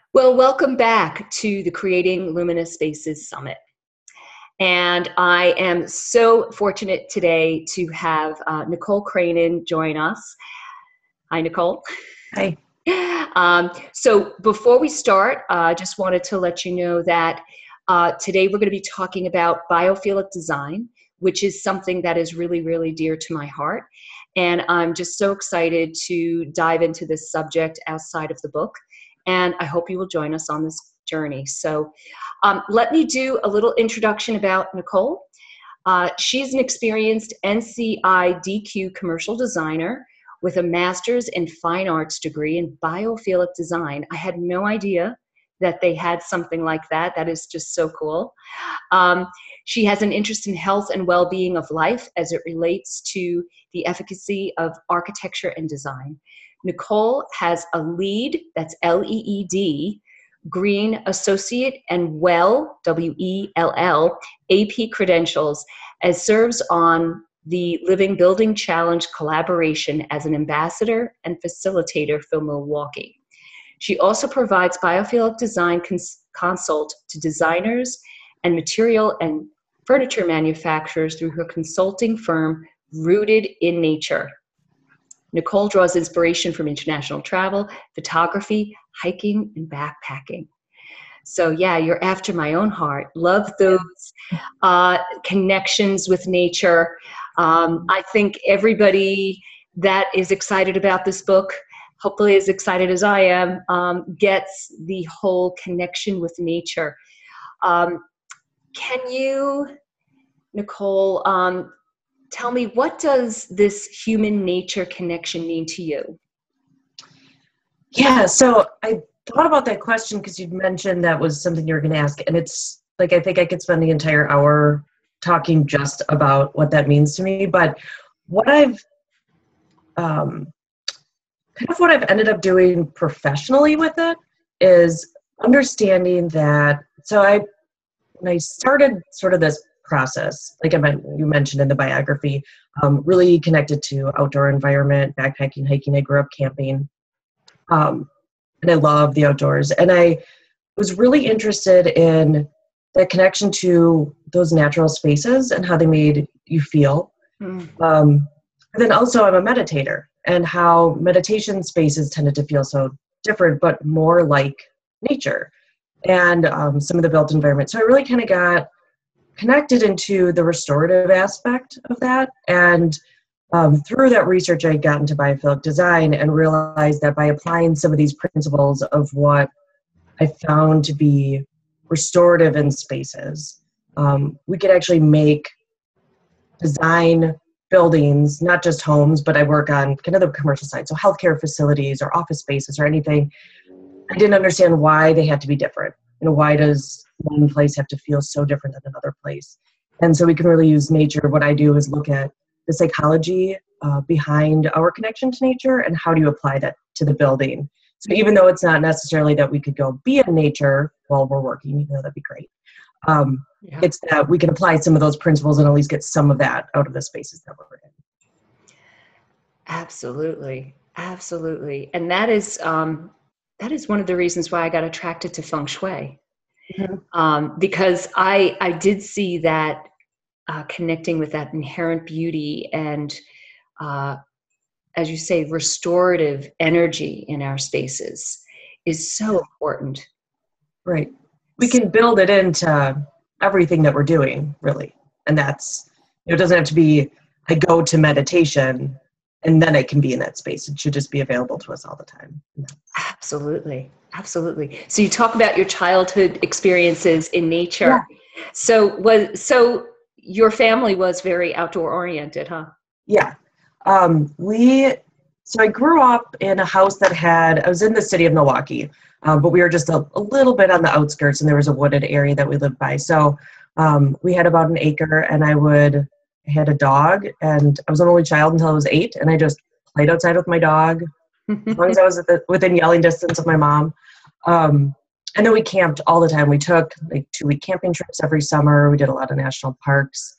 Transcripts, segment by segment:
Well, welcome back to the Creating Luminous Spaces Summit. And I am so fortunate today to have Nicole Cranen join us. Hi, Nicole. Hi. So before we start, I just wanted to let you know that today we're going to be talking about biophilic design, which is something that is really, really dear to my heart. And I'm just so excited to dive into this subject outside of the book. And I hope you will join us on this journey. So let me do a little introduction about Nicole. She's an experienced NCI DQ commercial designer with a master's in fine arts degree in biophilic design. I had no idea that they had something like that. That is just so cool. She has an interest in health and well-being of life as it relates to the efficacy of architecture and design. Nicole has a LEED, that's L-E-E-D, Green Associate and WELL, W-E-L-L, AP credentials, as serves on the Living Building Challenge collaboration as an ambassador and facilitator for Milwaukee. She also provides biophilic design consult to designers and material and furniture manufacturers through her consulting firm, Rooted in Nature. Nicole draws inspiration from international travel, photography, hiking, and backpacking. So yeah, you're after my own heart. Love those connections with nature. I think everybody that is excited about this book, hopefully as excited as I am, gets the whole connection with nature. Can you, Nicole, tell me, what does this human-nature connection mean to you? Yeah, so I thought about that question because you'd mentioned that was something you were going to ask. And it's like, I think I could spend the entire hour talking just about what that means to me. But what I've what I've ended up doing professionally with it is understanding that. When I started sort of this process, like you mentioned in the biography, really connected to outdoor environment, backpacking, hiking. I grew up camping, and I love the outdoors. And I was really interested in that connection to those natural spaces and how they made you feel. And then also I'm a meditator, and how meditation spaces tended to feel so different, but more like nature and some of the built environment. So I really kind of got connected into the restorative aspect of that. And through that research, I got into biophilic design and realized that by applying some of these principles of what I found to be restorative in spaces, we could actually make design buildings, not just homes, but I work on kind of the commercial side. So healthcare facilities or office spaces or anything. I didn't understand why they had to be different. Why does one place have to feel so different than another place? And so we can really use nature. What I do is look at the psychology behind our connection to nature and how do you apply that to the building. So even though it's not necessarily that we could go be in nature while we're working, that'd be great. It's that we can apply some of those principles and at least get some of that out of the spaces that we're in. Absolutely. Absolutely. And that is one of the reasons why I got attracted to feng shui. Mm-hmm. Because I did see that connecting with that inherent beauty and, as you say, restorative energy in our spaces is so important. Right. We can build it into everything that we're doing, really. And that's, it doesn't have to be, I go to meditation and then I can be in that space. It should just be available to us all the time. Absolutely. Absolutely. So you talk about your childhood experiences in nature. Yeah. So your family was very outdoor oriented, huh? Yeah. So I grew up in a house that I was in the city of Milwaukee, but we were just a little bit on the outskirts and there was a wooded area that we lived by. So we had about an acre and I had a dog, and I was an only child until I was 8, and I just played outside with my dog as long as I was within yelling distance of my mom. And then we camped all the time. We took like 2-week camping trips every summer. We did a lot of national parks.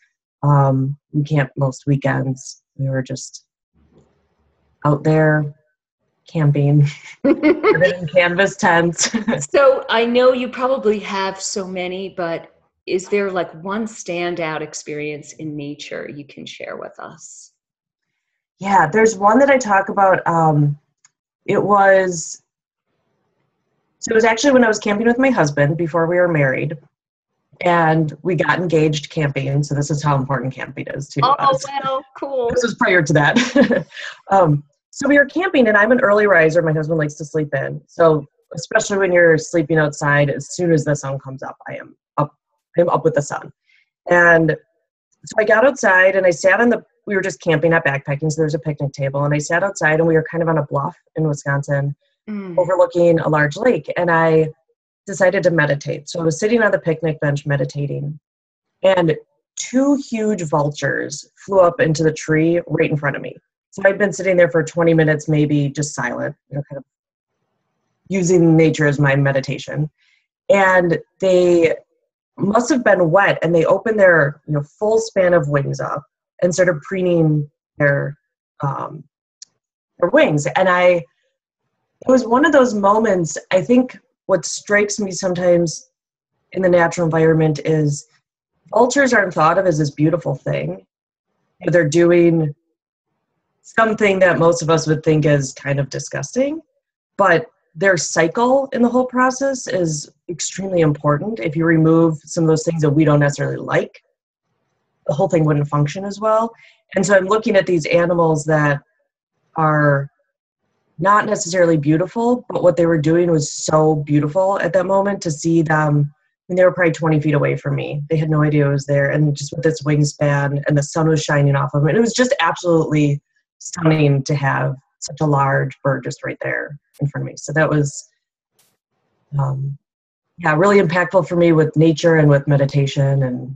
We camped most weekends. We were just out there camping, living in canvas tents. So I know you probably have so many, but is there like one standout experience in nature you can share with us? Yeah, there's one that I talk about. It was So it was actually when I was camping with my husband before we were married, and we got engaged camping. So this is how important camping is to Oh, us. wow, cool. This was prior to that. So we were camping, and I'm an early riser. My husband likes to sleep in. So especially when you're sleeping outside, as soon as the sun comes up, I am up. I'm up with the sun. And so I got outside, and I sat on we were just camping, not backpacking. So there's a picnic table, and I sat outside, and we were kind of on a bluff in Wisconsin, overlooking a large lake, and I decided to meditate. So I was sitting on the picnic bench meditating, and two huge vultures flew up into the tree right in front of me. So I'd been sitting there for 20 minutes, maybe just silent, kind of using nature as my meditation. And they must have been wet, and they opened their full span of wings up and started preening their wings. And it was one of those moments. I think what strikes me sometimes in the natural environment is vultures aren't thought of as this beautiful thing. They're doing something that most of us would think is kind of disgusting, but their cycle in the whole process is extremely important. If you remove some of those things that we don't necessarily like, the whole thing wouldn't function as well. And so I'm looking at these animals that are not necessarily beautiful, but what they were doing was so beautiful at that moment to see them. I mean, they were probably 20 feet away from me. They had no idea I was there. And just with this wingspan, and the sun was shining off of them. And it was just absolutely stunning to have such a large bird just right there in front of me. So that was, really impactful for me with nature and with meditation and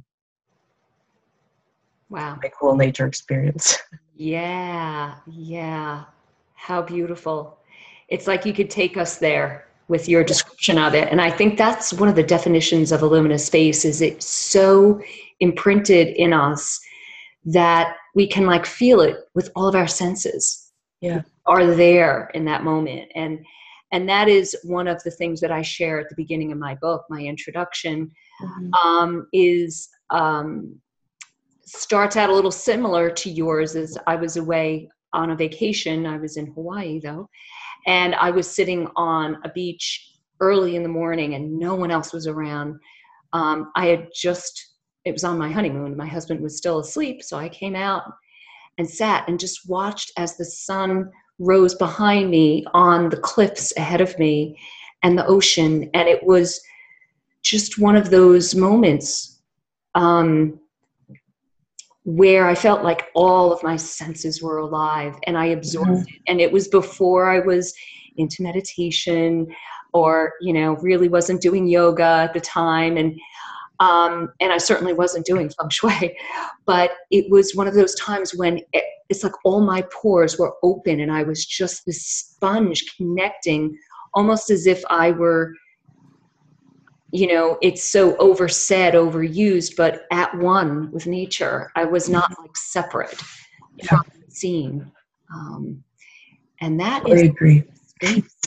Wow. my cool nature experience. Yeah. How beautiful. It's like you could take us there with your description of it. And I think that's one of the definitions of a luminous space, is it's so imprinted in us that we can like feel it with all of our senses. Yeah. Are there in that moment. And that is one of the things that I share at the beginning of my book. My introduction starts out a little similar to yours. As I was away on a vacation. I was in Hawaii though. And I was sitting on a beach early in the morning and no one else was around. It was on my honeymoon. My husband was still asleep. So I came out and sat and just watched as the sun rose behind me on the cliffs ahead of me and the ocean. And it was just one of those moments where I felt like all of my senses were alive and I absorbed it. And it was before I was into meditation or, really wasn't doing yoga at the time. And I certainly wasn't doing feng shui, but it was one of those times when it's like all my pores were open and I was just this sponge connecting, almost as if I were, it's so overused, but at one with nature. I was not like separate from the scene. And that is, I agree. Space.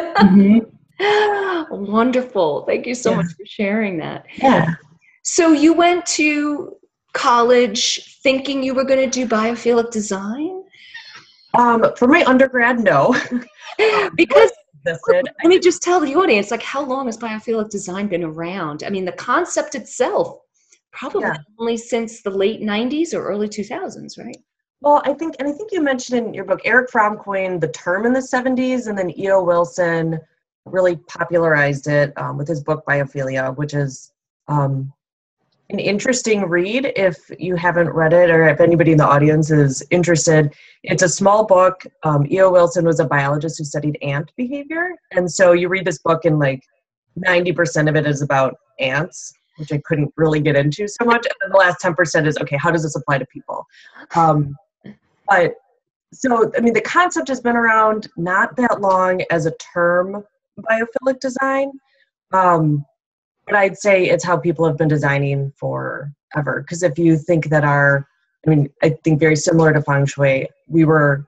Wonderful. Thank you so much for sharing that. Yeah. So you went to college thinking you were going to do biophilic design? For my undergrad, no. Because let me just tell the audience, like, how long has biophilic design been around? I mean, the concept itself, probably only since the late 90s or early 2000s, right? Well, I think you mentioned in your book, Erich Fromm coined the term in the 70s, and then E.O. Wilson really popularized it with his book Biophilia, which is an interesting read if you haven't read it or if anybody in the audience is interested. It's a small book. E.O. Wilson was a biologist who studied ant behavior. And so you read this book and like 90% of it is about ants, which I couldn't really get into so much. And then the last 10% is, okay, how does this apply to people? But so, I mean, the concept has been around not that long as a term, biophilic design. But I'd say it's how people have been designing forever. Because if you think I think very similar to feng shui, we were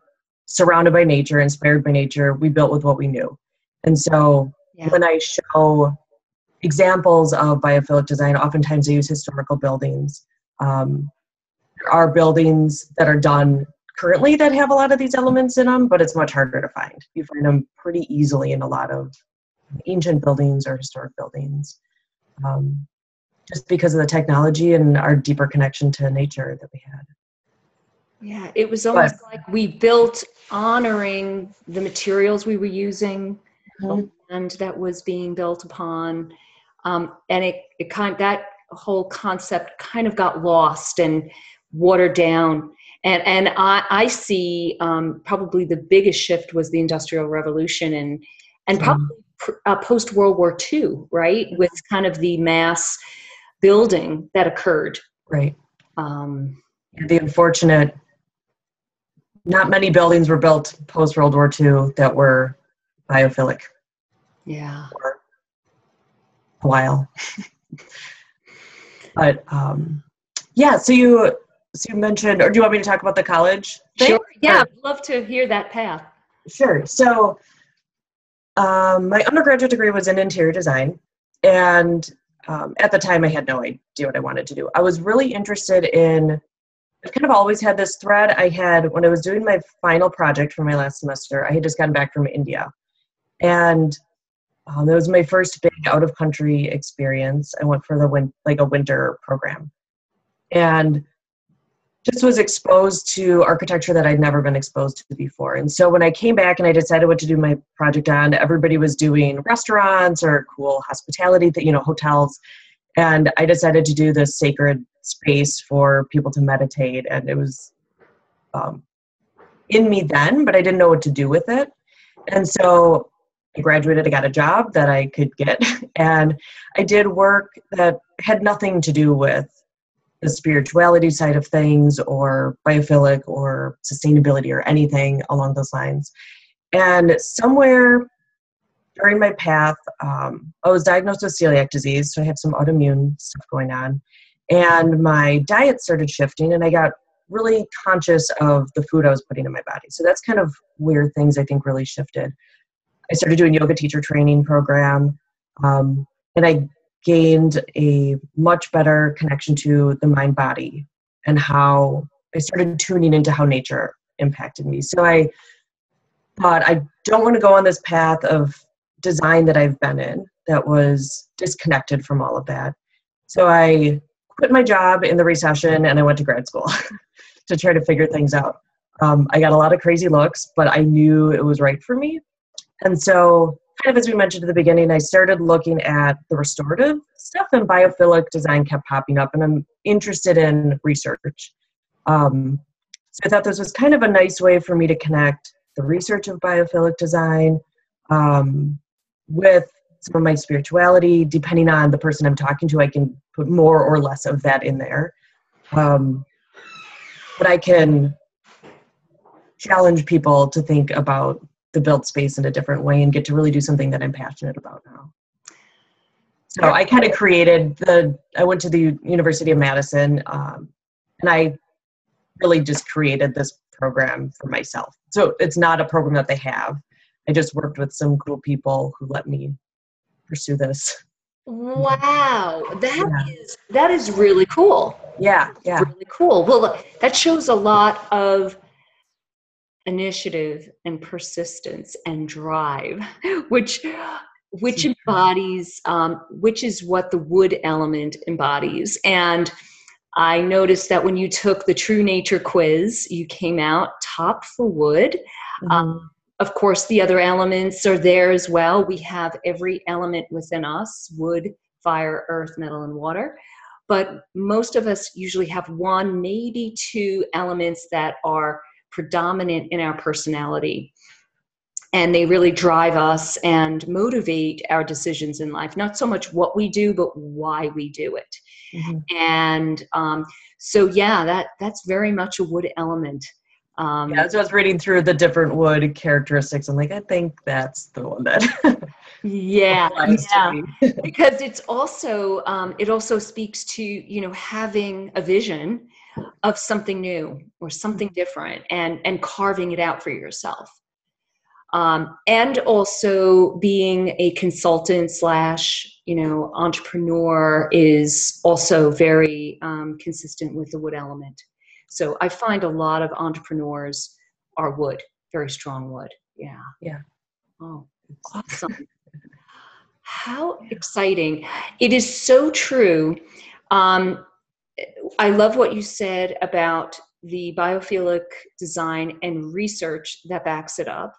surrounded by nature, inspired by nature. We built with what we knew. And so when I show examples of biophilic design, oftentimes I use historical buildings. There are buildings that are done currently that have a lot of these elements in them, but it's much harder to find. You find them pretty easily in a lot of ancient buildings or historic buildings, just because of the technology and our deeper connection to nature that we had. Yeah, it was almost like we built honoring the materials we were using, the land that was being built upon, and that whole concept kind of got lost and watered down. And I see probably the biggest shift was the Industrial Revolution and probably post World War II, right? With kind of the mass building that occurred. Right. The unfortunate, not many buildings were built post World War II that were biophilic. Yeah. For a while. But yeah, so you mentioned, or do you want me to talk about the college thing? Sure. Yeah, I'd love to hear that path. Sure. So my undergraduate degree was in interior design, and at the time I had no idea what I wanted to do. I was really interested in, I kind of always had this thread. When I was doing my final project for my last semester, I had just gotten back from India, and it was my first big out-of-country experience. I went for a winter program, and just was exposed to architecture that I'd never been exposed to before. And so when I came back and I decided what to do my project on, everybody was doing restaurants or cool hospitality, hotels. And I decided to do this sacred space for people to meditate. And it was in me then, but I didn't know what to do with it. And so I graduated, I got a job that I could get, and I did work that had nothing to do with the spirituality side of things or biophilic or sustainability or anything along those lines. And somewhere during my path, I was diagnosed with celiac disease, so I had some autoimmune stuff going on. And my diet started shifting, and I got really conscious of the food I was putting in my body. So that's kind of where things, I think, really shifted. I started doing yoga teacher training program, and I gained a much better connection to the mind body and how I started tuning into how nature impacted me. So I thought, I don't want to go on this path of design that I've been in that was disconnected from all of that. So I quit my job in the recession and I went to grad school to try to figure things out. I got a lot of crazy looks, but I knew it was right for me. And so, kind of as we mentioned at the beginning, I started looking at the restorative stuff, and biophilic design kept popping up, and I'm interested in research. So I thought this was kind of a nice way for me to connect the research of biophilic design with some of my spirituality. Depending on the person I'm talking to, I can put more or less of that in there. But I can challenge people to think about the built space in a different way and get to really do something that I'm passionate about now. So I kind of I went to the University of Madison, and I really just created this program for myself. So it's not a program that they have. I just worked with some cool people who let me pursue this. Wow, that is really cool. Yeah. Really cool. Well, that shows a lot of initiative and persistence and drive, which embodies, which is what the wood element embodies. And I noticed that when you took the True Nature quiz, you came out top for wood. Mm-hmm. Of course, the other elements are there as well. We have every element within us: wood, fire, earth, metal, and water. But most of us usually have one, maybe two elements that are predominant in our personality. And they really drive us and motivate our decisions in life. Not so much what we do, but why we do it. Mm-hmm. And so, yeah, that's very much a wood element. So I was reading through the different wood characteristics. I'm like, I think that's the one that applies to me. Because it's also, it also speaks to, having a vision, of something new or something different, and carving it out for yourself. And also being a consultant slash, entrepreneur is also very consistent with the wood element. So I find a lot of entrepreneurs are wood, very strong wood. Yeah. Yeah. Oh, awesome. How exciting. It is so true. I love what you said about the biophilic design and research that backs it up,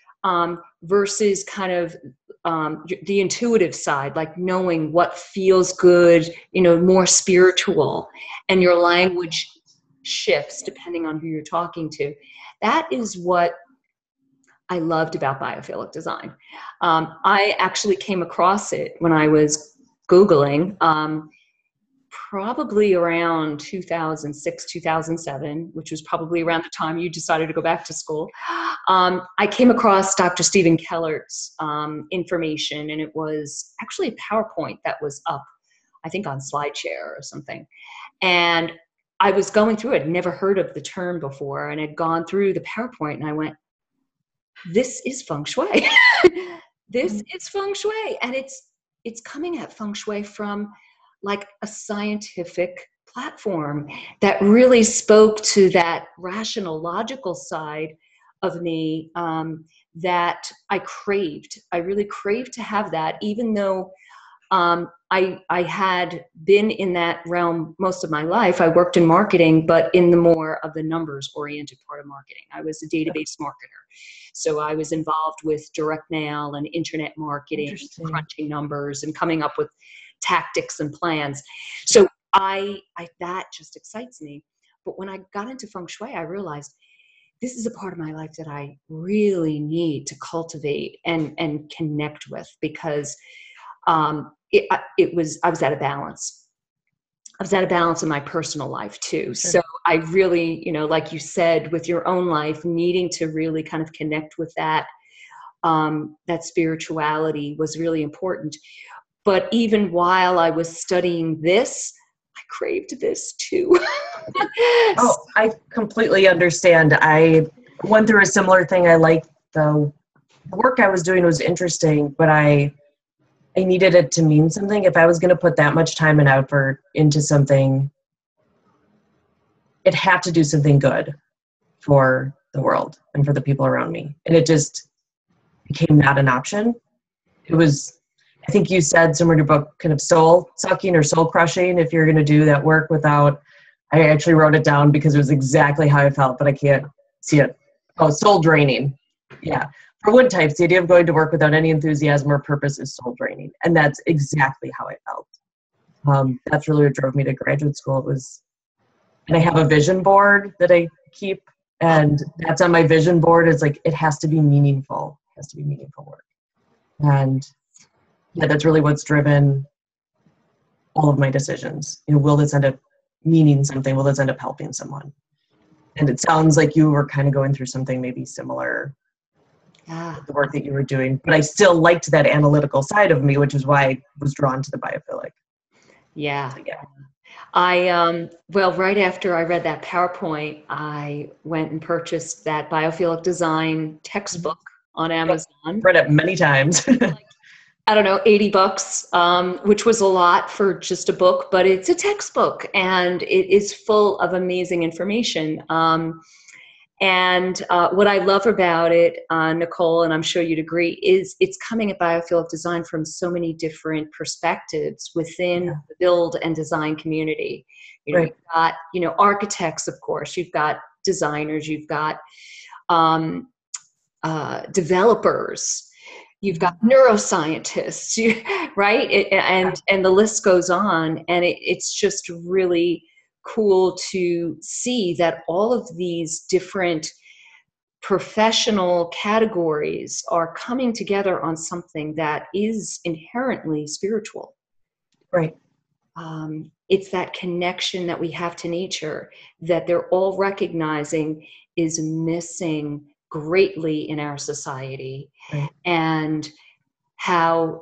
versus kind of the intuitive side, like knowing what feels good, more spiritual, and your language shifts depending on who you're talking to. That is what I loved about biophilic design. I actually came across it when I was Googling, probably around 2006, 2007, which was probably around the time you decided to go back to school. I came across Dr. Stephen Kellert's information, and it was actually a PowerPoint that was up, I think on SlideShare or something. And I was going through it, never heard of the term before, and had gone through the PowerPoint, and I went, this is feng shui. This is feng shui. And it's coming at feng shui from like a scientific platform that really spoke to that rational, logical side of me, that I craved. I really craved to have that, even though I had been in that realm most of my life. I worked in marketing, but in the more of the numbers oriented part of marketing. I was a database marketer. So I was involved with direct mail and internet marketing, crunching numbers and coming up with tactics and plans. So I that just excites me. But when I got into feng shui, I realized this is a part of my life that I really need to cultivate and connect with, because I was out of balance. I was out of balance in my personal life too. Sure. So I really, like you said, with your own life, needing to really kind of connect with that, that spirituality was really important. But even while I was studying this, I craved this too. Oh, I completely understand. I went through a similar thing. I liked the work I was doing was interesting, but I needed it to mean something. If I was going to put that much time and effort into something, it had to do something good for the world and for the people around me. And it just became not an option. It was, I think you said somewhere in your book, kind of soul sucking or soul crushing if you're going to do that work without, I actually wrote it down because it was exactly how I felt, but I can't see it. Oh, soul draining. Yeah. For wood types, the idea of going to work without any enthusiasm or purpose is soul draining. And that's exactly how I felt. That's really what drove me to graduate school. It was, and I have a vision board that I keep, and that's on my vision board. It's like, it has to be meaningful. It has to be meaningful work. And yeah, that's really what's driven all of my decisions. Will this end up meaning something? Will this end up helping someone? And it sounds like you were kind of going through something maybe similar, the work that you were doing, but I still liked that analytical side of me, which is why I was drawn to the biophilic. Yeah. So, yeah. Well, right after I read that PowerPoint, I went and purchased that biophilic design textbook on Amazon. Read it many times. I don't know, $80, which was a lot for just a book, but it's a textbook and it is full of amazing information. And what I love about it, Nicole, and I'm sure you'd agree, is it's coming at biophilic design from so many different perspectives within the build and design community. You've got, architects, of course, you've got designers, you've got developers, you've got neuroscientists, right? And the list goes on. And it's just really cool to see that all of these different professional categories are coming together on something that is inherently spiritual. Right. It's that connection that we have to nature that they're all recognizing is missing greatly in our society, and how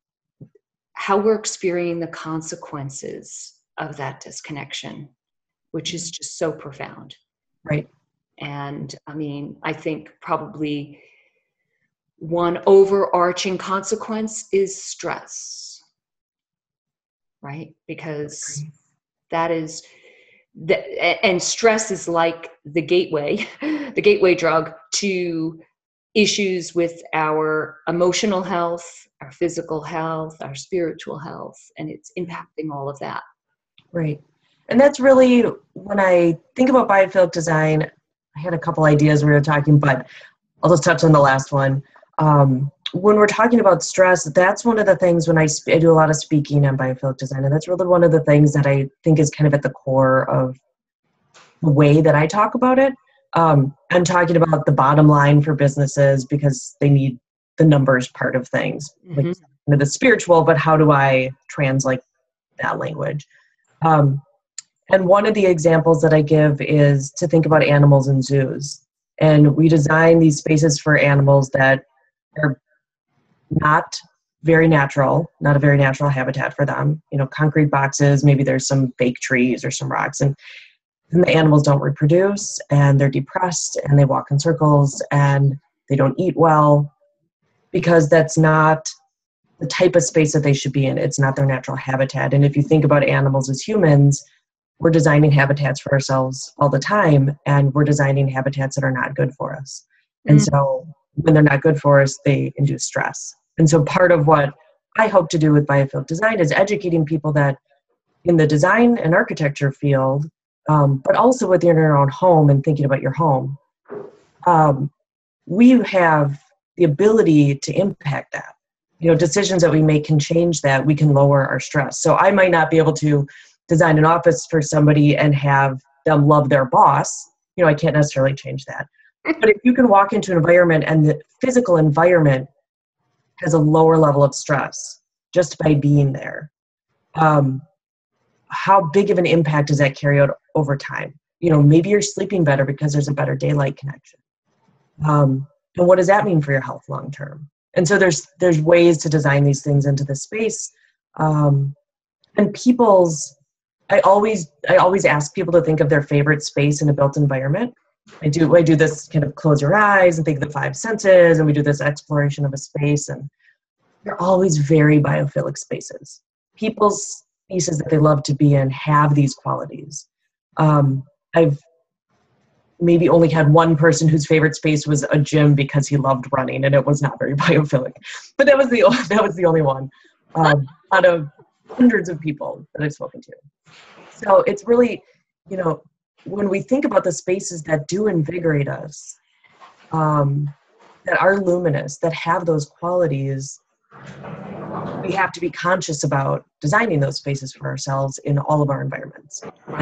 we're experiencing the consequences of that disconnection, which is just so profound. Right. And I mean, I think probably one overarching consequence is stress, right? Because that is and stress is like the gateway drug to issues with our emotional health, our physical health, our spiritual health, and it's impacting all of that. Right. And that's really, when I think about biophilic design, I had a couple ideas we were talking, but I'll just touch on the last one. When we're talking about stress, that's one of the things when I do a lot of speaking on biophilic design, and that's really one of the things that I think is kind of at the core of the way that I talk about it. I'm talking about the bottom line for businesses because they need the numbers part of things, like the spiritual, but how do I translate that language? And one of the examples that I give is to think about animals in zoos. And we design these spaces for animals that are not very natural, not a very natural habitat for them. You know, concrete boxes, maybe there's some fake trees or some rocks, and the animals don't reproduce, and they're depressed, and they walk in circles, and they don't eat well, because that's not the type of space that they should be in. It's not their natural habitat. And if you think about animals as humans, we're designing habitats for ourselves all the time, and we're designing habitats that are not good for us. And so when they're not good for us, they induce stress. And so part of what I hope to do with biophilic design is educating people that in the design and architecture field, but also within your own home and thinking about your home, we have the ability to impact that. You know, decisions that we make can change that. We can lower our stress. So I might not be able to design an office for somebody and have them love their boss. You know, I can't necessarily change that. But if you can walk into an environment and the physical environment has a lower level of stress just by being there, how big of an impact does that carry out over time? You know, maybe you're sleeping better because there's a better daylight connection. And what does that mean for your health long term? And so there's ways to design these things into the space. And I always ask people to think of their favorite space in a built environment. I do this kind of close your eyes and think of the 5 senses, and we do this exploration of a space, and they're always very biophilic spaces. People's spaces that they love to be in have these qualities. I've maybe only had one person whose favorite space was a gym because he loved running, and it was not very biophilic. But that was the only one out of hundreds of people that I've spoken to. So it's really, you know, when we think about the spaces that do invigorate us, that are luminous, that have those qualities, we have to be conscious about designing those spaces for ourselves in all of our environments.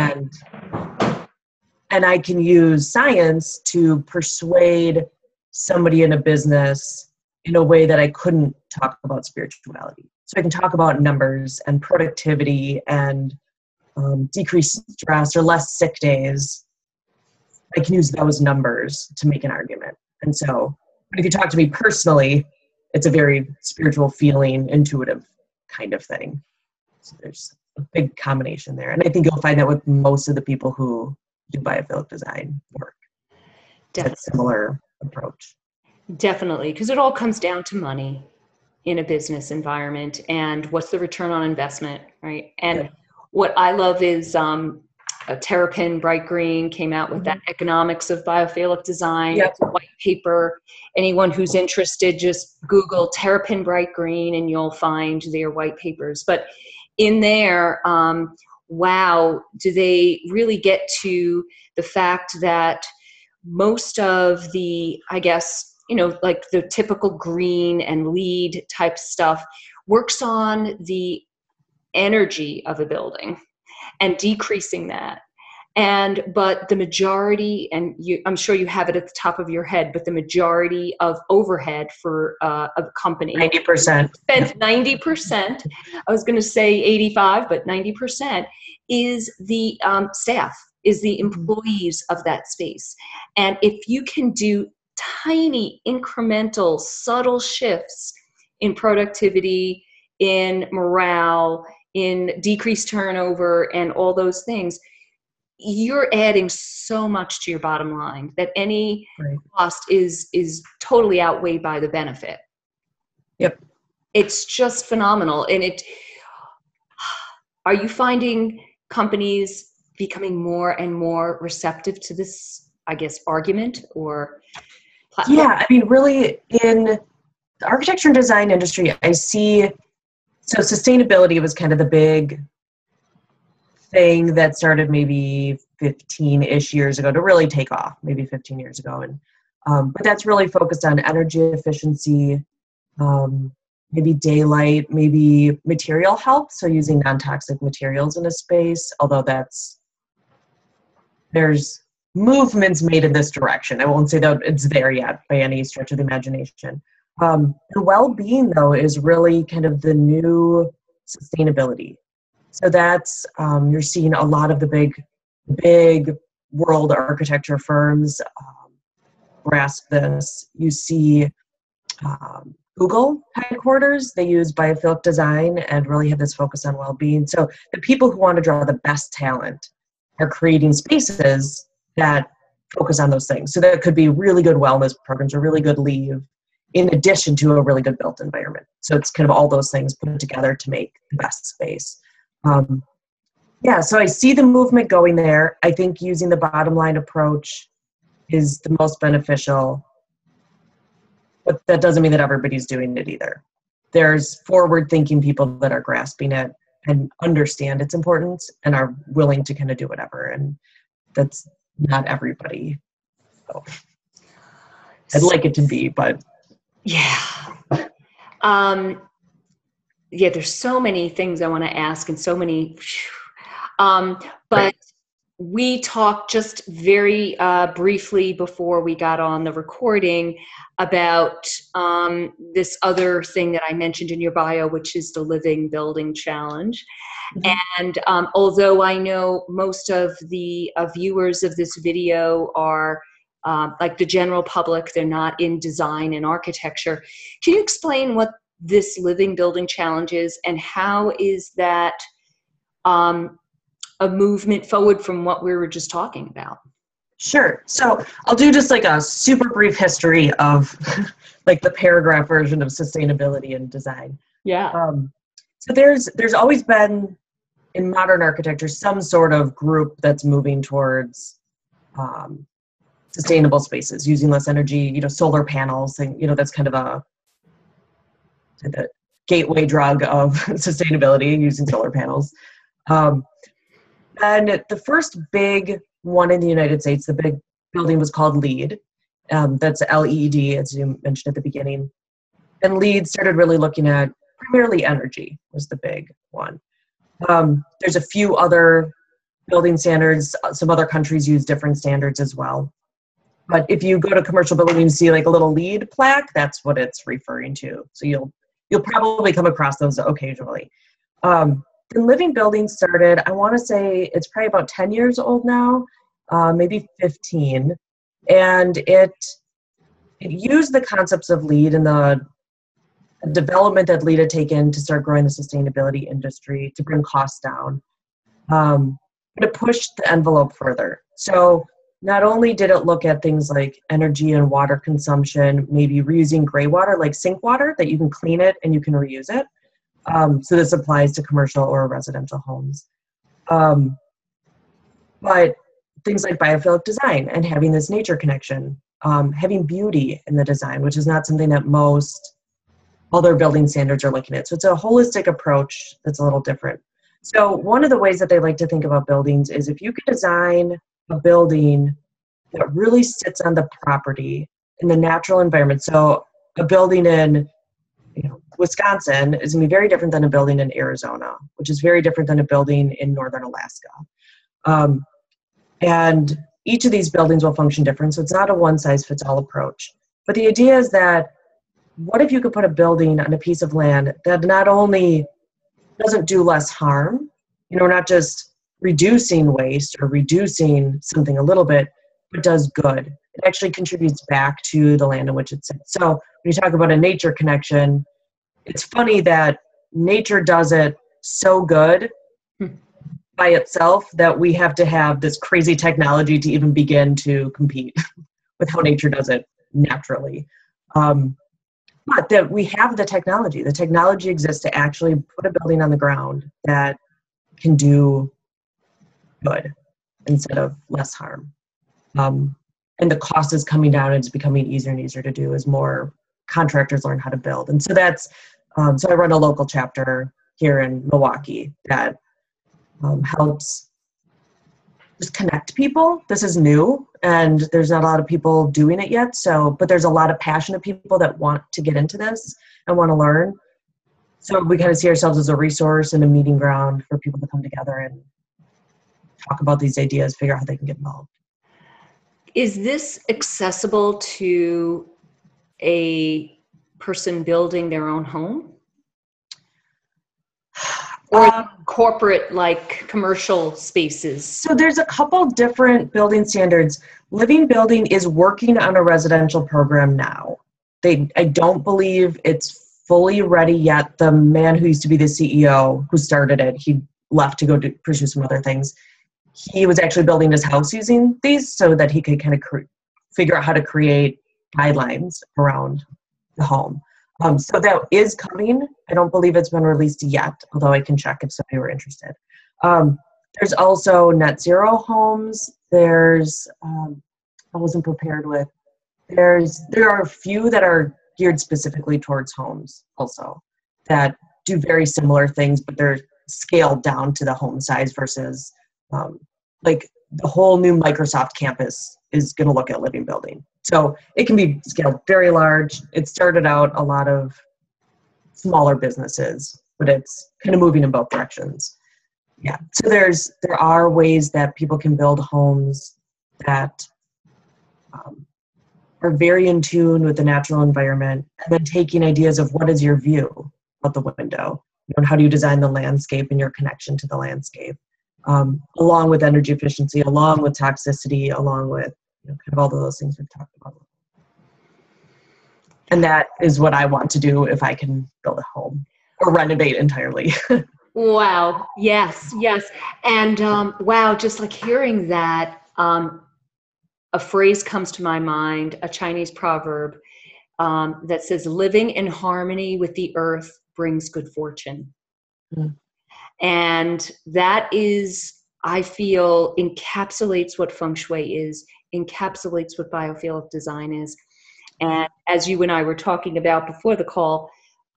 And I can use science to persuade somebody in a business in a way that I couldn't talk about spirituality. So I can talk about numbers and productivity and decreased stress or less sick days. I can use those numbers to make an argument. And so, but if you talk to me personally, it's a very spiritual feeling, intuitive kind of thing. So there's a big combination there. And I think you'll find that with most of the people who do biophilic design work. Definitely. It's a similar approach. Definitely, because it all comes down to money in a business environment and what's the return on investment, right? And what I love is Terrapin Bright Green came out with that economics of biophilic design. It's a white paper. Anyone who's interested, just Google Terrapin Bright Green and you'll find their white papers. But in there, wow, do they really get to the fact that most of the, I guess, you know, like the typical green and LEED type stuff works on the energy of a building and decreasing that. But the majority, and I'm sure you have it at the top of your head, but the majority of overhead for a company, 90%. 90%, I was going to say 85, but 90% is the staff, is the employees of that space. And if you can do tiny, incremental, subtle shifts in productivity, in morale, in decreased turnover, and all those things, you're adding so much to your bottom line that any Right. cost is totally outweighed by the benefit. Yep. It's just phenomenal. And are you finding companies becoming more and more receptive to this, I guess, argument or platform? Yeah, I mean, really, in the architecture and design industry, I see, so sustainability was kind of the big thing that started maybe 15-ish years ago to really take off, maybe 15 years ago. And but that's really focused on energy efficiency, maybe daylight, maybe material health, so using non-toxic materials in a space, although there's movements made in this direction. I won't say that it's there yet by any stretch of the imagination. The well-being, though, is really kind of the new sustainability. So that's, you're seeing a lot of the big world architecture firms grasp this. You see Google headquarters, they use biophilic design and really have this focus on well-being. So the people who want to draw the best talent are creating spaces that focus on those things. So that could be really good wellness programs or really good leave in addition to a really good built environment. So it's kind of all those things put together to make the best space. Yeah, so I see the movement going there. I think using the bottom line approach is the most beneficial, but that doesn't mean that everybody's doing it either. There's forward-thinking people that are grasping it and understand its importance and are willing to kind of do whatever, and that's not everybody. So I'd like it to be, but yeah. Yeah, there's so many things I want to ask and so many, but right. We talked just very briefly before we got on the recording about this other thing that I mentioned in your bio, which is the Living Building Challenge. Mm-hmm. And although I know most of the viewers of this video are like the general public, they're not in design and architecture. Can you explain what this Living Building Challenge is and how is that a movement forward from what we were just talking about? Sure. So I'll do just like a super brief history of like the paragraph version of sustainability and design. Yeah. So there's always been in modern architecture some sort of group that's moving towards sustainable spaces, using less energy, solar panels, and that's kind of the gateway drug of sustainability, using solar panels. And the first big one in the United States, the big building was called LEED. That's LEED, as you mentioned at the beginning. And LEED started really looking at primarily energy was the big one. There's a few other building standards. Some other countries use different standards as well. But if you go to commercial buildings and see like a little LEED plaque, that's what it's referring to. So you'll probably come across those occasionally. The Living Building started, I want to say it's probably about 10 years old now, maybe 15. And it used the concepts of LEED and the development that LEED had taken to start growing the sustainability industry, to bring costs down, to push the envelope further. So not only did it look at things like energy and water consumption, maybe reusing gray water, like sink water, that you can clean it and you can reuse it. So this applies to commercial or residential homes. But things like biophilic design and having this nature connection, having beauty in the design, which is not something that most other building standards are looking at. So it's a holistic approach that's a little different. So one of the ways that they like to think about buildings is if you could design a building that really sits on the property in the natural environment. So a building in Wisconsin is going to be very different than a building in Arizona, which is very different than a building in northern Alaska. And each of these buildings will function different, so it's not a one-size-fits-all approach. But the idea is that what if you could put a building on a piece of land that not only doesn't do less harm, we're not just reducing waste or reducing something a little bit, but does good. It actually contributes back to the land in which it sits. So when you talk about a nature connection, it's funny that nature does it so good by itself that we have to have this crazy technology to even begin to compete with how nature does it naturally. But that we have the technology. The technology exists to actually put a building on the ground that can do good instead of less harm. And the cost is coming down, and it's becoming easier and easier to do as more contractors learn how to build. And so that's, so I run a local chapter here in Milwaukee that helps just connect people. This is new, and there's not a lot of people doing it yet. But there's a lot of passionate people that want to get into this and want to learn. So we kind of see ourselves as a resource and a meeting ground for people to come together and talk about these ideas, figure out how they can get involved. Is this accessible to a person building their own home? Or corporate, like commercial spaces? So there's a couple different building standards. Living Building is working on a residential program now. I don't believe it's fully ready yet. The man who used to be the CEO who started it, he left to go pursue some other things. He was actually building his house using these so that he could kind of figure out how to create guidelines around the home. So that is coming. I don't believe it's been released yet, although I can check if somebody were interested. There's also net zero homes. There's, I wasn't prepared with, there are a few that are geared specifically towards homes also that do very similar things, but they're scaled down to the home size versus like the whole new Microsoft campus is going to look at Living Building. So it can be scaled very large. It started out a lot of smaller businesses, but it's kind of moving in both directions. Yeah. So there are ways that people can build homes that are very in tune with the natural environment, and then taking ideas of what is your view out the window, and how do you design the landscape and your connection to the landscape, along with energy efficiency, along with toxicity, along with kind of all of those things we've talked about. And that is what I want to do if I can build a home or renovate entirely. Wow. Yes. Yes. And wow, just like hearing that, a phrase comes to my mind, a Chinese proverb that says, living in harmony with the earth brings good fortune. Mm. And that is, I feel, encapsulates what feng shui is, encapsulates what biophilic design is. And as you and I were talking about before the call,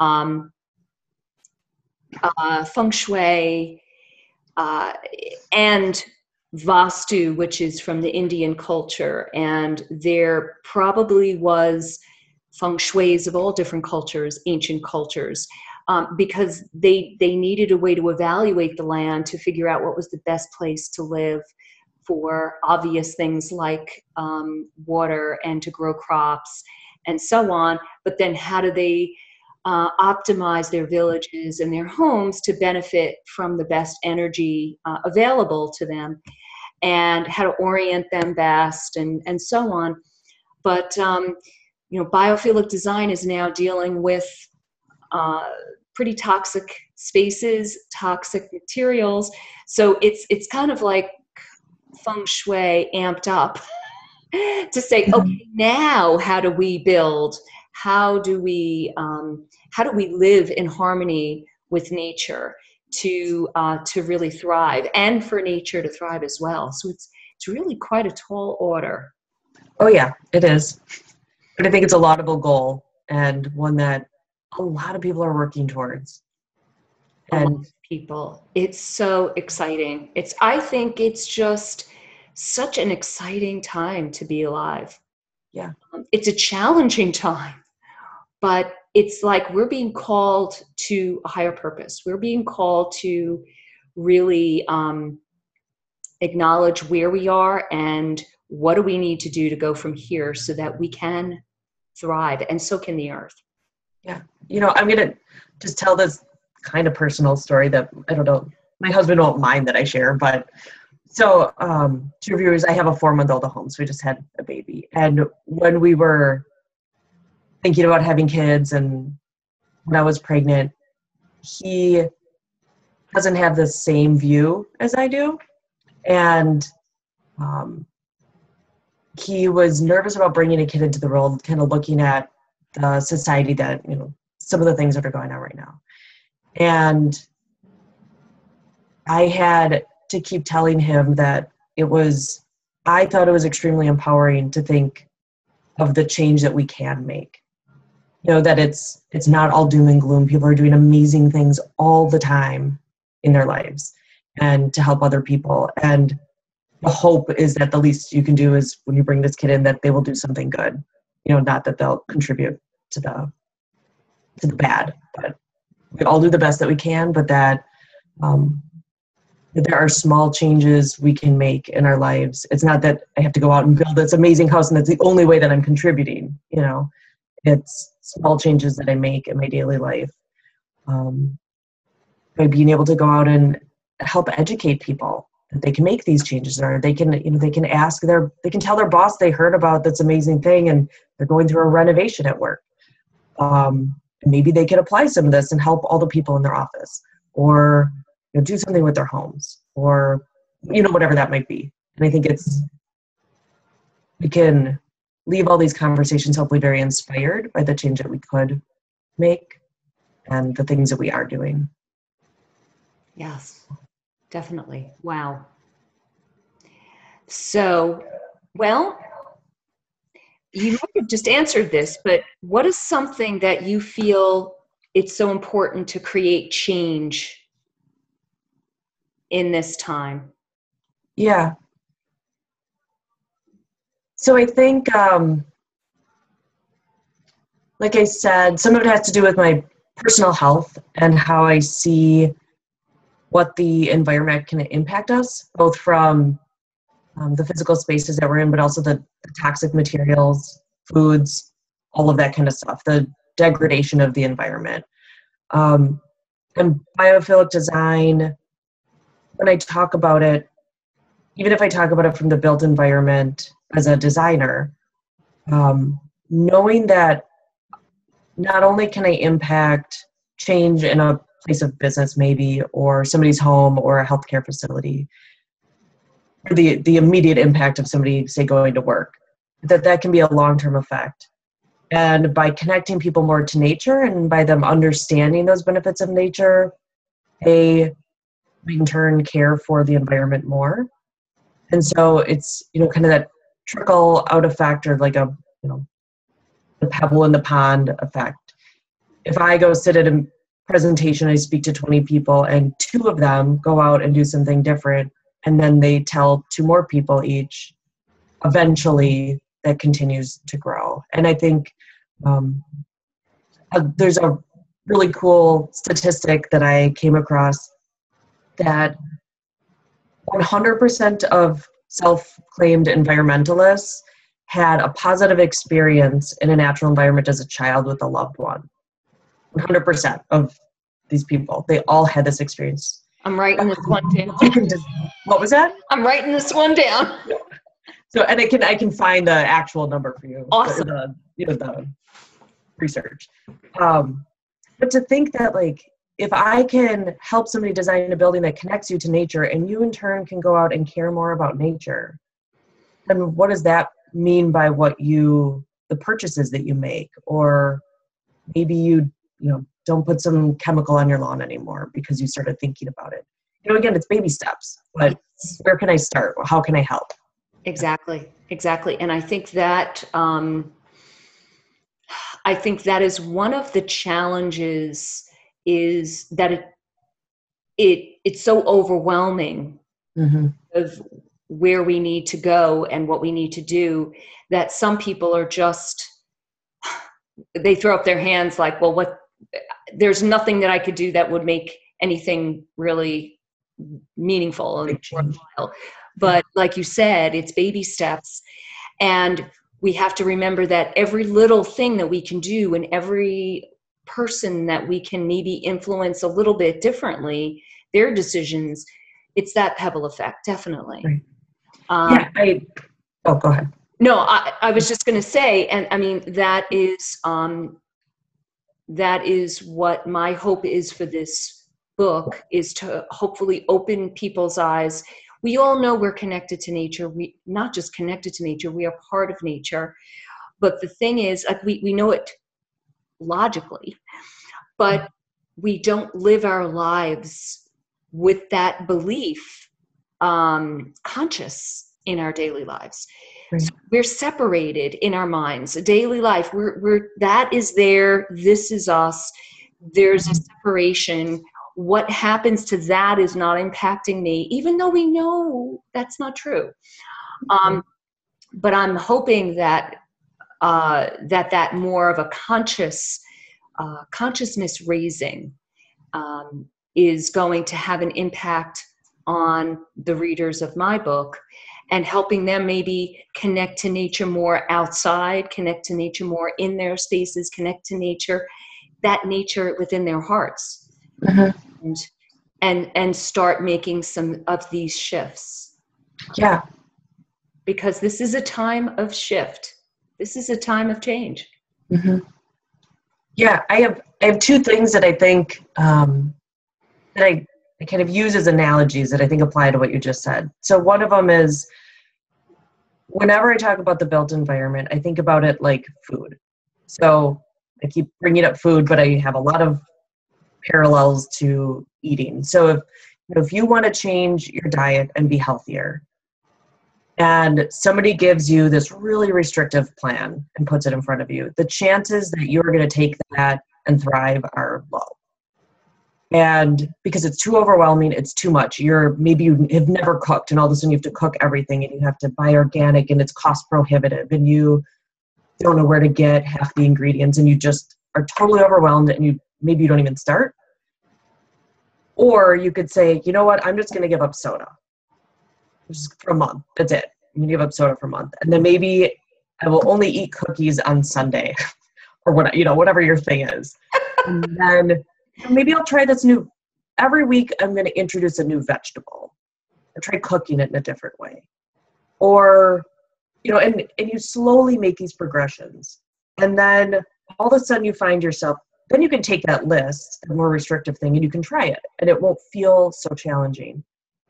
feng shui and Vastu, which is from the Indian culture, and there probably was feng shuis of all different cultures, ancient cultures, because they needed a way to evaluate the land to figure out what was the best place to live for obvious things like water and to grow crops and so on. But then how do they optimize their villages and their homes to benefit from the best energy available to them, and how to orient them best and so on. But biophilic design is now dealing with pretty toxic spaces, toxic materials. So it's kind of like feng shui amped up to say, okay, now how do we build? How do we live in harmony with nature to really thrive, and for nature to thrive as well? So it's really quite a tall order. Oh yeah, it is. But I think it's a laudable goal, and one that a lot of people are working towards. And people, it's so exciting. I think it's just such an exciting time to be alive. Yeah. It's a challenging time, but it's like we're being called to a higher purpose. We're being called to really acknowledge where we are and what do we need to do to go from here so that we can thrive, and so can the earth. Yeah. I'm going to just tell this kind of personal story that, I don't know, my husband won't mind that I share, but so to your viewers, I have a 4-month-old at home, so we just had a baby. And when we were thinking about having kids and when I was pregnant, he doesn't have the same view as I do. And he was nervous about bringing a kid into the world, kind of looking at the society that, some of the things that are going on right now. And I had to keep telling him that I thought it was extremely empowering to think of the change that we can make. That it's not all doom and gloom. People are doing amazing things all the time in their lives and to help other people. And the hope is that the least you can do is when you bring this kid in, that they will do something good, not that they'll contribute to the bad, but we all do the best that we can, but that there are small changes we can make in our lives. It's not that I have to go out and build this amazing house and that's the only way that I'm contributing, It's small changes that I make in my daily life. By being able to go out and help educate people that they can make these changes, or they can tell their boss they heard about this amazing thing and they're going through a renovation at work. Maybe they can apply some of this and help all the people in their office, or do something with their homes, or whatever that might be. And I think we can leave all these conversations hopefully very inspired by the change that we could make and the things that we are doing. Yes, definitely. Wow. So, well, you might have just answered this, but what is something that you feel it's so important to create change in this time? Yeah. So I think, like I said, some of it has to do with my personal health and how I see what the environment can impact us, both from the physical spaces that we're in, but also the toxic materials, foods, all of that kind of stuff, the degradation of the environment. And biophilic design, when I talk about it, even if I talk about it from the built environment as a designer, knowing that not only can I impact change in a place of business maybe, or somebody's home or a healthcare facility, or the immediate impact of somebody, say, going to work, that can be a long-term effect. And by connecting people more to nature and by them understanding those benefits of nature, they in turn care for the environment more. And so it's, kind of that trickle out effect, or like the pebble in the pond effect. If I go sit at a presentation, I speak to 20 people and 2 of them go out and do something different, and then they tell 2 more people each, eventually that continues to grow. And I think there's a really cool statistic that I came across that 100% of self-claimed environmentalists had a positive experience in a natural environment as a child with a loved one. 100% of these people, they all had this experience. I'm writing this one down. What was that? I'm writing this one down. So, and I can find the actual number for you. Awesome. The research. But to think that, like, if I can help somebody design a building that connects you to nature, and you in turn can go out and care more about nature, then what does that mean by the purchases that you make? Or maybe you don't put some chemical on your lawn anymore because you started thinking about it. Again, it's baby steps, but where can I start? How can I help? Exactly. And I think that is one of the challenges, is that it's so overwhelming of where we need to go and what we need to do, that some people are they throw up their hands like, well, there's nothing that I could do that would make anything really meaningful and worthwhile. But like you said, it's baby steps. And we have to remember that every little thing that we can do, and every person that we can maybe influence a little bit differently, their decisions, it's that pebble effect, definitely. Right. Go ahead. No, I was just going to say, and I mean, that is what my hope is for this book is to hopefully open people's eyes. We all know we're connected to nature. We not just connected to nature, we are part of nature. But the thing is, like we know it logically, but we don't live our lives with that belief conscious in our daily lives. Right. So we're separated in our minds. Daily life, we're that is there. This is us. There's a separation. What happens to that is not impacting me, even though we know that's not true. But I'm hoping that that more of a consciousness raising is going to have an impact on the readers of my book, and helping them maybe connect to nature more outside, connect to nature more in their spaces, connect to nature, that nature within their hearts, and start making some of these shifts. Yeah. Because this is a time of shift. This is a time of change. Mm-hmm. Yeah, I have two things that I think that I kind of use as analogies that I think apply to what you just said. So one of them is, whenever I talk about the built environment, I think about it like food. So I keep bringing up food, but I have a lot of parallels to eating. So if you want to change your diet and be healthier, and somebody gives you this really restrictive plan and puts it in front of you, the chances that you're going to take that and thrive are low. And because it's too overwhelming, it's too much. Maybe you have never cooked, and all of a sudden you have to cook everything, and you have to buy organic, and it's cost prohibitive, and you don't know where to get half the ingredients, and you just are totally overwhelmed, and maybe you don't even start. Or you could say, you know what, I'm just going to give up soda just for a month. That's it. I'm going to give up soda for a month. And then maybe I will only eat cookies on Sunday or whatever your thing is. And then maybe I'll try this every week I'm going to introduce a new vegetable or try cooking it in a different way. Or, and you slowly make these progressions. And then all of a sudden you find yourself, then you can take that list, the more restrictive thing, and you can try it. And it won't feel so challenging.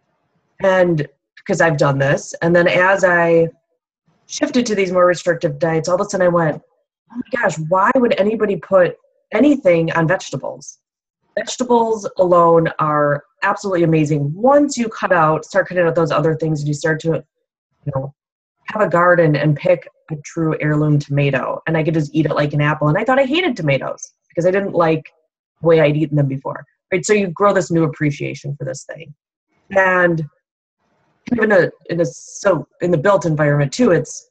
And because I've done this. And then as I shifted to these more restrictive diets, all of a sudden I went, oh my gosh, why would anybody put anything on vegetables? Vegetables alone are absolutely amazing. Once you start cutting out those other things, and you start to, have a garden and pick a true heirloom tomato, and I could just eat it like an apple. And I thought I hated tomatoes because I didn't like the way I'd eaten them before. Right? So you grow this new appreciation for this thing. And even in the built environment too, it's,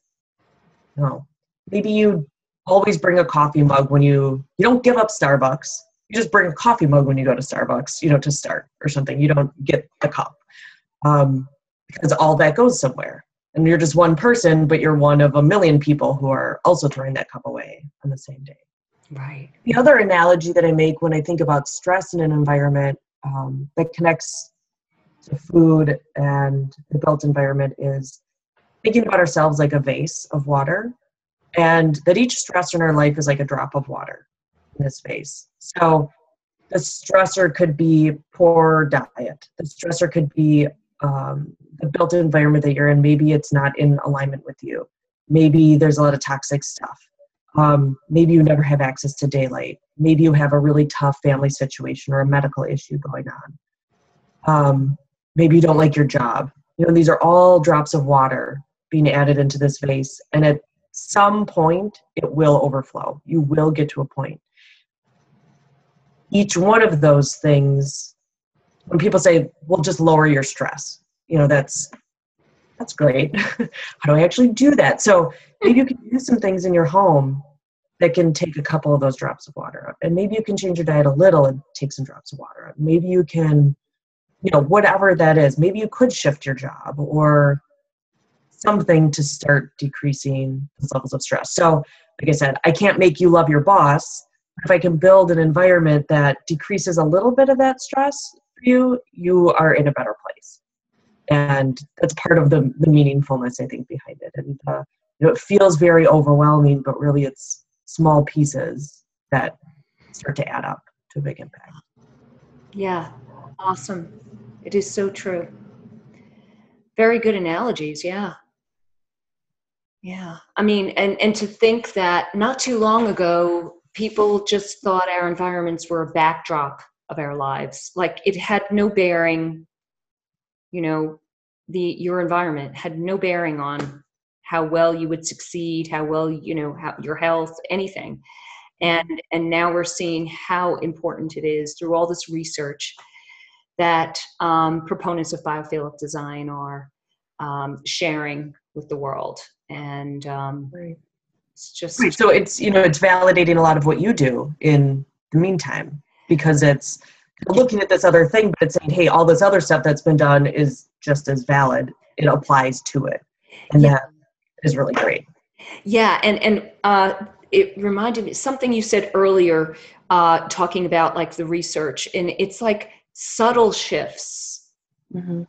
maybe you always bring a coffee mug when you don't give up Starbucks. You just bring a coffee mug when you go to Starbucks, to start or something. You don't get the cup because all that goes somewhere. And you're just one person, but you're one of a million people who are also throwing that cup away on the same day. Right. The other analogy that I make when I think about stress in an environment that connects to food and the built environment is thinking about ourselves like a vase of water, and that each stressor in our life is like a drop of water in this vase. So the stressor could be poor diet. The stressor could be the built environment that you're in. Maybe it's not in alignment with you. Maybe there's a lot of toxic stuff. Maybe you never have access to daylight. Maybe you have a really tough family situation or a medical issue going on. Maybe you don't like your job. These are all drops of water being added into this vase. And at some point, it will overflow. You will get to a point. Each one of those things, when people say, well, just lower your stress, that's great. How do I actually do that? So maybe you can do some things in your home that can take a couple of those drops of water up. And maybe you can change your diet a little and take some drops of water up. Maybe you can, whatever that is, maybe you could shift your job or something to start decreasing those levels of stress. So like I said, I can't make you love your boss. If I can build an environment that decreases a little bit of that stress for you, you are in a better place. And that's part of the meaningfulness, I think, behind it. And it feels very overwhelming, but really it's small pieces that start to add up to a big impact. Yeah. Awesome. It is so true. Very good analogies. Yeah. Yeah. I mean, and to think that not too long ago, people just thought our environments were a backdrop of our lives. Like it had no bearing, you know, your environment had no bearing on how well you would succeed, how well, how your health, anything. And now we're seeing how important it is through all this research that proponents of biophilic design are sharing with the world. And Right. it's just Right. So it's, it's validating a lot of what you do in the meantime, because it's looking at this other thing, but it's saying, hey, all this other stuff that's been done is just as valid. It applies to it. And yeah, that is really great. yeah. And it reminded me something you said earlier, talking about like the research, and it's like subtle shifts. Mm-hmm.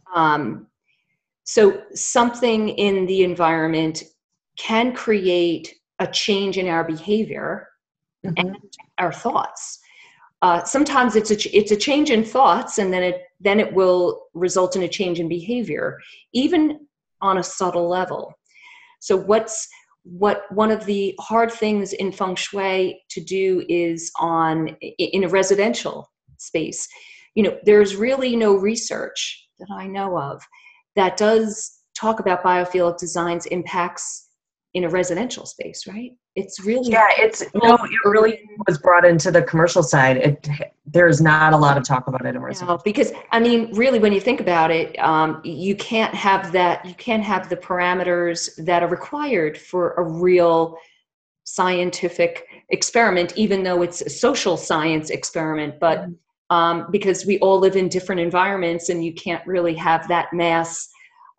So something in the environment can create a change in our behavior Mm-hmm. and our thoughts. Sometimes it's a change in thoughts, and then it will result in a change in behavior, even on a subtle level. So what one of the hard things in feng shui to do is in a residential space. There's really no research that I know of that does talk about biophilic design's impacts in a residential space, right? It's really It really was brought into the commercial side. There's not a lot of talk about it in residential. No, because I mean, really, when you think about it, you can't have that. You can't have the parameters that are required for a real scientific experiment, even though it's a social science experiment. But because we all live in different environments, and you can't really have that mass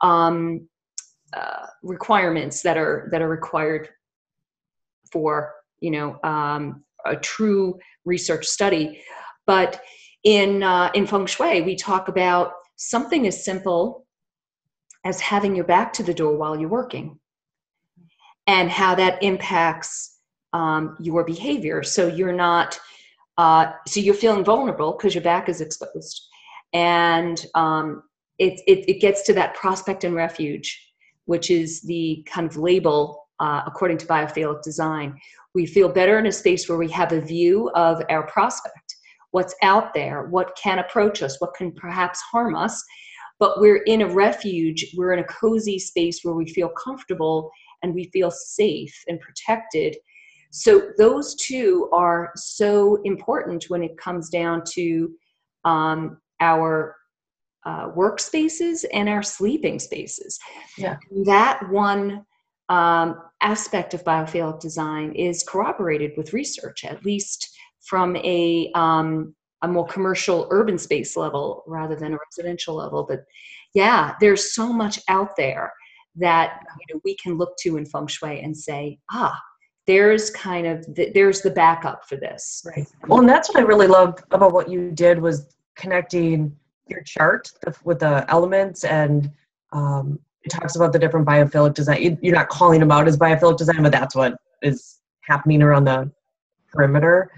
requirements that are required for a true research study. But in feng shui, we talk about something as simple as having your back to the door while you're working, and how that impacts your behavior. So you're not, so you're feeling vulnerable because your back is exposed, and it gets to that prospect and refuge, which is the kind of label according to biophilic design. We feel better in a space where we have a view of our prospect, what's out there, what can approach us, what can perhaps harm us. But we're in a refuge, we're in a cozy space where we feel comfortable and we feel safe and protected. So those two are so important when it comes down to our workspaces and our sleeping spaces. Yeah. That one aspect of biophilic design is corroborated with research, at least from a more commercial urban space level rather than a residential level. But yeah, there's so much out there that we can look to in feng shui and say, there's there's the backup for this. Right. Well, and that's what I really loved about what you did, was connecting your chart with the elements, and it talks about the different biophilic design. You're not calling them out as biophilic design, but that's what is happening around the perimeter.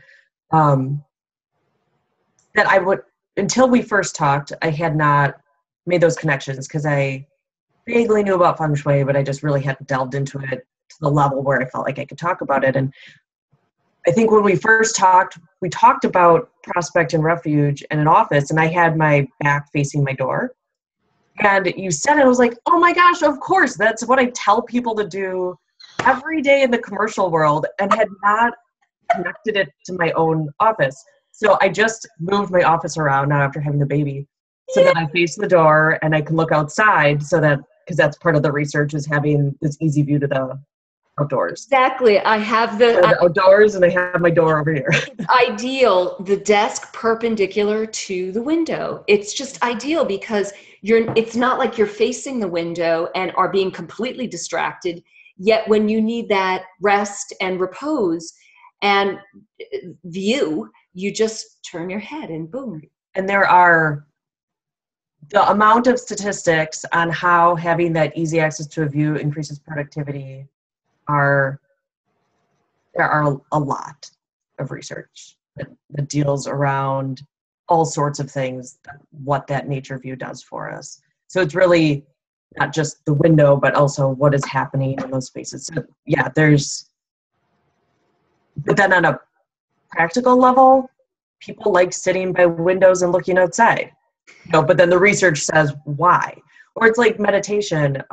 That I would, until we first talked, I had not made those connections, because I vaguely knew about feng shui, but I just really hadn't delved into it to the level where I felt like I could talk about it. And I think when we first talked, we talked about prospect and refuge in an office, and I had my back facing my door. And you said it, I was like, oh my gosh, of course, that's what I tell people to do every day in the commercial world, and had not connected it to my own office. So I just moved my office around now after having the baby, so that I face the door and I can look outside, so that, because that's part of the research, is having this easy view to the outdoors. Exactly. I have the outdoors, and I have my door over here. It's ideal, the desk perpendicular to the window. It's just ideal because it's not like you're facing the window and are being completely distracted. Yet when you need that rest and repose and view, you just turn your head and boom. And there are the amount of statistics on how having that easy access to a view increases productivity there are a lot of research that deals around all sorts of things, what that nature view does for us. So it's really not just the window, but also what is happening in those spaces. So yeah, but then on a practical level, people like sitting by windows and looking outside. But then the research says why. Or it's like meditation.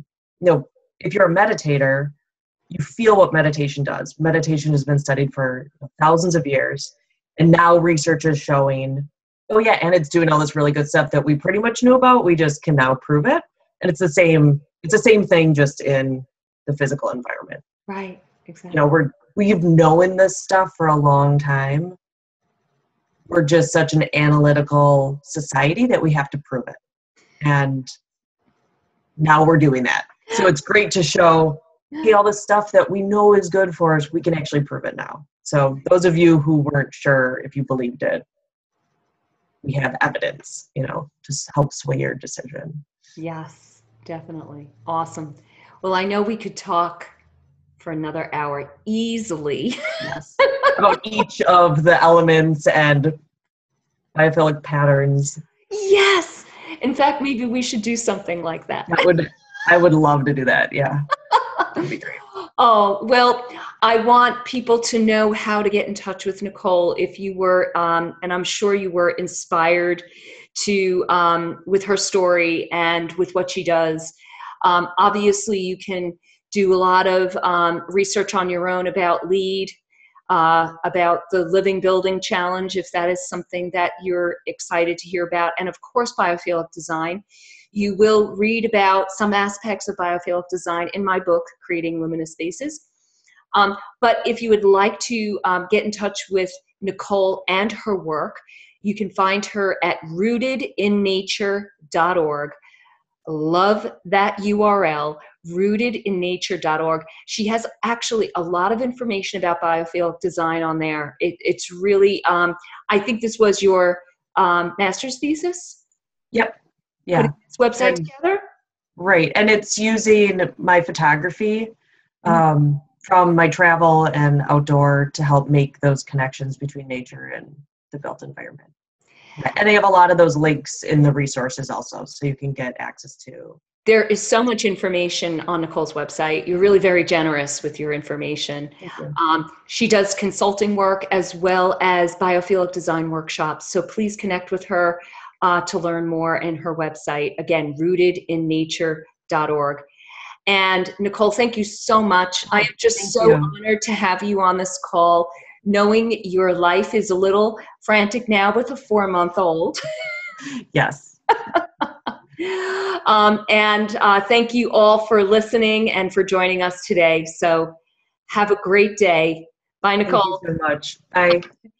If you're a meditator, you feel what meditation does. Meditation has been studied for thousands of years, and now research is showing, oh yeah, and it's doing all this really good stuff that we pretty much knew about. We just can now prove it, and it's the same thing, just in the physical environment. Right. Exactly. We've known this stuff for a long time. We're just such an analytical society that we have to prove it, and now we're doing that. So it's great to show, hey, all this stuff that we know is good for us, we can actually prove it now. So those of you who weren't sure if you believed it, we have evidence, to help sway your decision. Yes, definitely. Awesome. Well, I know we could talk for another hour easily. Yes. About each of the elements and biophilic patterns. Yes. In fact, maybe we should do something like that. I would love to do that. Yeah. That'd be great. Oh, well, I want people to know how to get in touch with Nicole if you were, and I'm sure you were inspired with her story and with what she does. Obviously, you can do a lot of research on your own about LEED, about the Living Building Challenge, if that is something that you're excited to hear about, and of course, biophilic design. You will read about some aspects of biophilic design in my book, Creating Luminous Spaces. But if you would like to get in touch with Nicole and her work, you can find her at rootedinnature.org. Love that URL, rootedinnature.org. She has actually a lot of information about biophilic design on there. It's really, I think this was your master's thesis? Yep. Yeah. Putting this website together? Right. And it's using my photography from my travel and outdoor to help make those connections between nature and the built environment. And they have a lot of those links in the resources also, so you can get access to. There is so much information on Nicole's website. You're really very generous with your information. Thank you. She does consulting work as well as biophilic design workshops. So please connect with her to learn more in her website. Again, rootedinnature.org. And Nicole, thank you so much. I am just honored to have you on this call, knowing your life is a little frantic now with a 4-month-old. Yes. And thank you all for listening and for joining us today. So have a great day. Bye, Nicole. Thank you so much. Bye.